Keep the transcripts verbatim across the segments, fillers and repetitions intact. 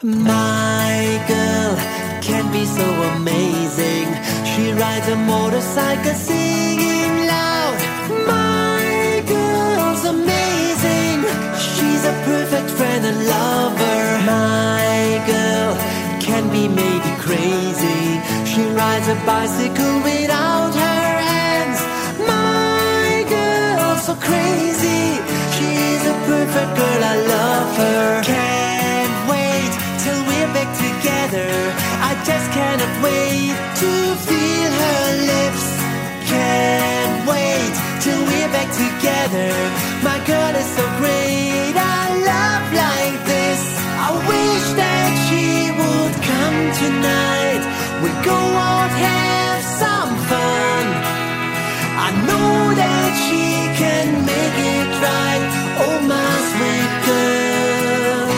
My girl can be so amazing. She rides a motorcycle singing loud. My girl's amazing. She's a perfect friend and lover. My girl can be maybe crazy. She rides a bicycle without her hands. My girl's so crazy. She's a perfect girl, I love her. Can't wait till we're back together. I just cannot wait to feel her lips. Can't wait till we're back together. My girl is so great, I love like this. I wish that she would come tonight. We go out, have some fun. I know that she can make it right. Oh, my sweet girl.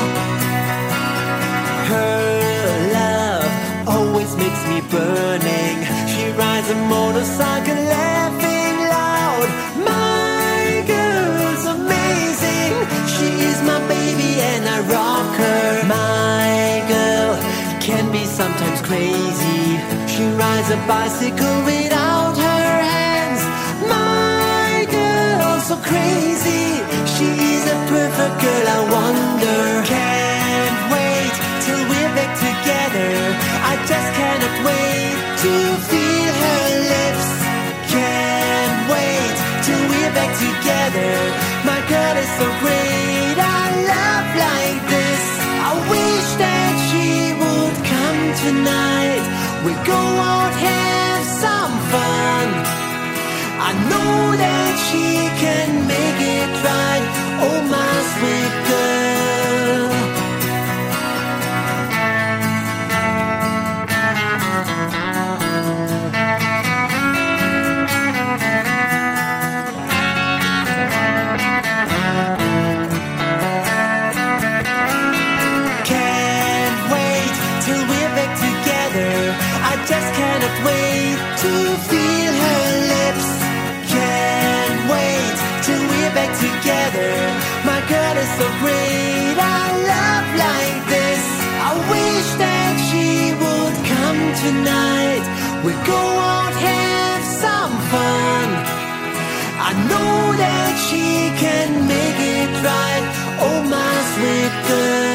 Her love always makes me burning. She rides a motorcycle laughing loud. My girl's amazing. She is my baby and I rock her. My girl can be sometimes crazy. She rides a bicycle without her hands. My girl's so crazy. She is a perfect girl, I wonder. Can't wait till we're back together. I just cannot wait to feel her lips. Can't wait till we're back together. My girl is so great, I love like this. I wish that she would come tonight. We go out, have some fun. I know that she can make it right. Oh, my sweet girl. Can't wait till we're back together. I just cannot wait to feel her lips. Can't wait till we're back together. My girl is so great, I love like this. I wish that she would come tonight. We go out, have some fun. I know that she can make it right. Oh, my sweet girl.